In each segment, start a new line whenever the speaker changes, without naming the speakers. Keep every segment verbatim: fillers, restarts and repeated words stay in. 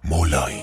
مولایی.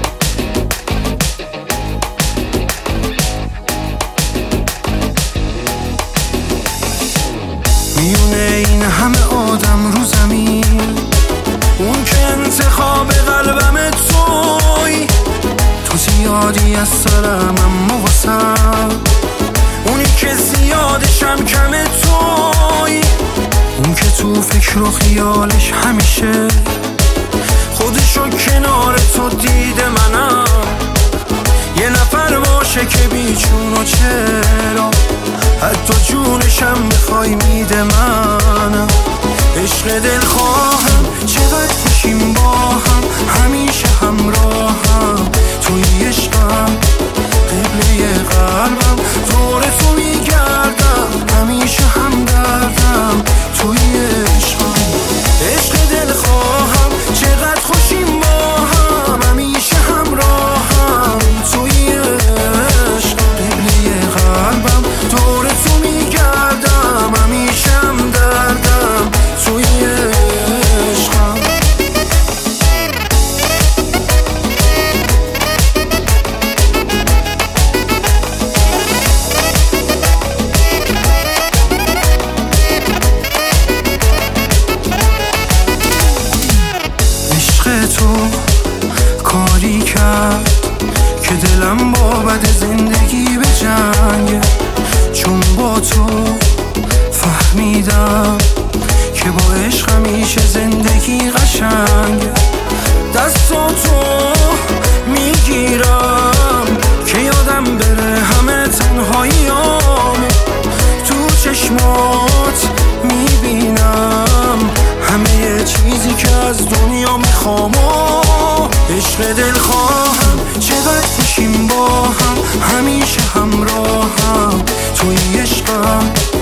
میونه این همه آدم رو زمین، اون که انتخاب قلبم توی، تو زیادی از سرم اما واسم، اونی که زیادشم کم توی، اون که تو فکر و خیالش همیشه خودشو کنار تو دیده منم، یه نفر باشه که بیچون و چرا حتی جونشم بخوای میده منم. عشق دل خواهم چقدر خوشیم با هم، همیشه همراهم توی عشقم، قبله قلبم دور تو میگردم، همیشه همدردم توی عشقم. عشق دل خواهم چقدر خوشیم با هم، همیشه همراهم توی عشقم، قبله قلبم دور تو میگردم، همیشه همدردم توی عشقم. عشق تو کاری کرد که دلم با بد زندگی به جنگ، چون با تو فهمیدم که با عشق همیشه زندگی قشنگ. دستاتو میگیرم که یادم بره همه تنهاییامو، تو چشمات میبینم همه چیزی که از دنیا میخوام. عشق دل خواهم چقدر خوشیم با هم، همیشه همراهم توی عشقم،